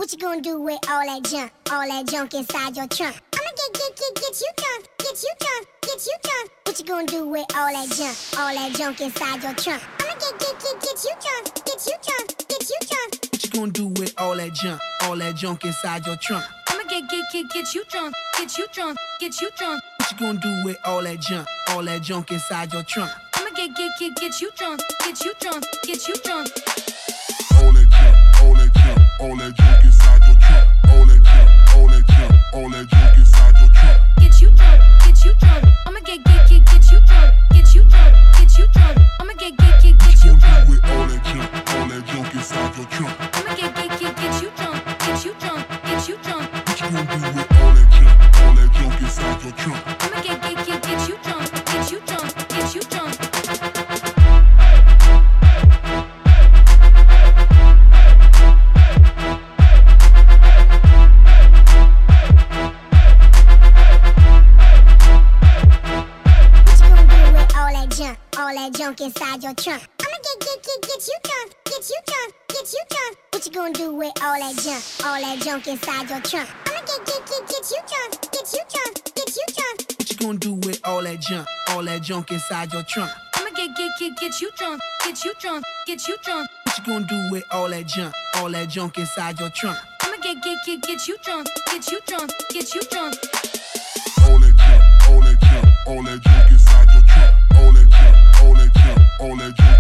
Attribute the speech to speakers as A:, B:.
A: What you gonna do with all that junk inside your trunk? I'ma get you drunk, get you drunk, get you drunk. What you gonna do with all that junk inside your trunk? I'ma get you drunk, get you drunk, get you drunk.
B: What you gonna do with all that junk inside your trunk?
C: I'ma get you drunk, get you drunk, get you drunk.
B: What you gonna do with all that junk inside your trunk?
C: I'ma get you drunk, get you drunk, get you drunk.
D: All that junk inside your trunk. All that junk inside your trunk.
C: Get you drunk, get you drunk. I'ma get you drunk, get you drunk, get you drunk. I'ma get you drunk.
D: With all that junk inside your trunk.
C: I'ma get you drunk, get you drunk, get you drunk.
D: What you gonna do with all that junk inside your trunk?
C: I'ma get you drunk, get you drunk, get you drunk.
A: All that junk inside your trunk. I'ma get you drunk, get you drunk, get you drunk. What you gonna do with all that junk inside your trunk? I'ma get you drunk, get you drunk, get you drunk.
B: What you gonna do with all that junk inside your trunk?
C: I'ma get you drunk, get you drunk, get you drunk.
B: What you gonna do with all that junk inside your trunk?
C: I'ma get you drunk, get you drunk, get you drunk.
D: All that junk inside your trunk. All that junk